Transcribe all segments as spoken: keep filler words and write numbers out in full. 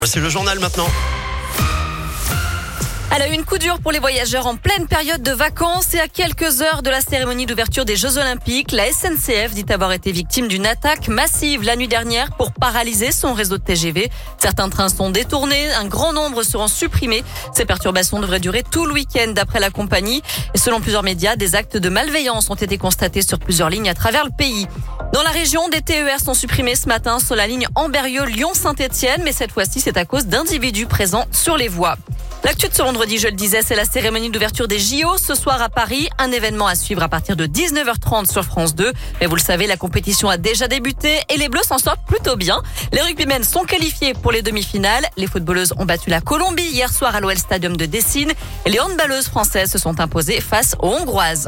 C'est le journal maintenant. À la une, coup dur pour les voyageurs en pleine période de vacances et à quelques heures de la cérémonie d'ouverture des Jeux Olympiques. La S N C F dit avoir été victime d'une attaque massive la nuit dernière pour paralyser son réseau de T G V. Certains trains sont détournés, un grand nombre seront supprimés. Ces perturbations devraient durer tout le week-end d'après la compagnie. Et selon plusieurs médias, des actes de malveillance ont été constatés sur plusieurs lignes à travers le pays. Dans la région, des T E R sont supprimés ce matin sur la ligne Amberieu-Lyon-Saint-Étienne, mais cette fois-ci, c'est à cause d'individus présents sur les voies. L'actu de ce vendredi, je le disais, c'est la cérémonie d'ouverture des J O ce soir à Paris. Un événement à suivre à partir de dix-neuf heures trente sur France deux. Mais vous le savez, la compétition a déjà débuté et les Bleus s'en sortent plutôt bien. Les rugbymen sont qualifiés pour les demi-finales. Les footballeuses ont battu la Colombie hier soir à l'O L Stadium de Dessine. Et les handballeuses françaises se sont imposées face aux Hongroises.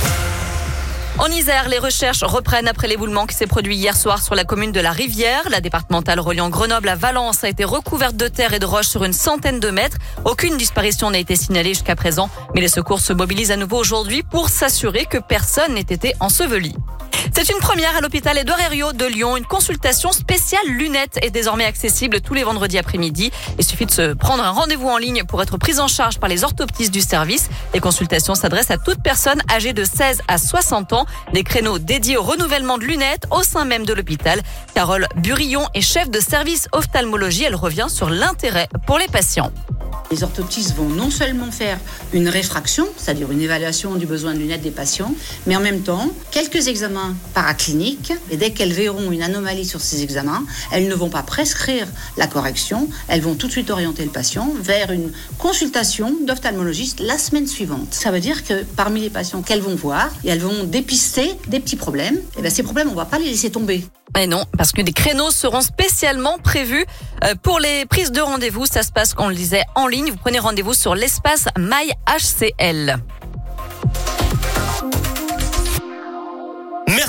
En Isère, les recherches reprennent après l'éboulement qui s'est produit hier soir sur la commune de la Rivière. La départementale reliant Grenoble à Valence a été recouverte de terre et de roches sur une centaine de mètres. Aucune disparition n'a été signalée jusqu'à présent, mais les secours se mobilisent à nouveau aujourd'hui pour s'assurer que personne n'ait été enseveli. C'est une première à l'hôpital Édouard Herriot de Lyon. Une consultation spéciale lunettes est désormais accessible tous les vendredis après-midi. Il suffit de se prendre un rendez-vous en ligne pour être pris en charge par les orthoptistes du service. Les consultations s'adressent à toute personne âgée de seize à soixante ans. Des créneaux dédiés au renouvellement de lunettes au sein même de l'hôpital. Carole Burillon est chef de service ophtalmologie. Elle revient sur l'intérêt pour les patients. Les orthoptistes vont non seulement faire une réfraction, c'est-à-dire une évaluation du besoin de lunettes des patients, mais en même temps, quelques examens paracliniques. Et dès qu'elles verront une anomalie sur ces examens, elles ne vont pas prescrire la correction, elles vont tout de suite orienter le patient vers une consultation d'ophtalmologiste la semaine suivante. Ça veut dire que parmi les patients qu'elles vont voir, et elles vont dépister des petits problèmes, et bien ces problèmes, on ne va pas les laisser tomber. Mais non, parce que des créneaux seront spécialement prévus pour les prises de rendez-vous. Ça se passe, on le disait, en ligne. Vous prenez rendez-vous sur l'espace My H C L.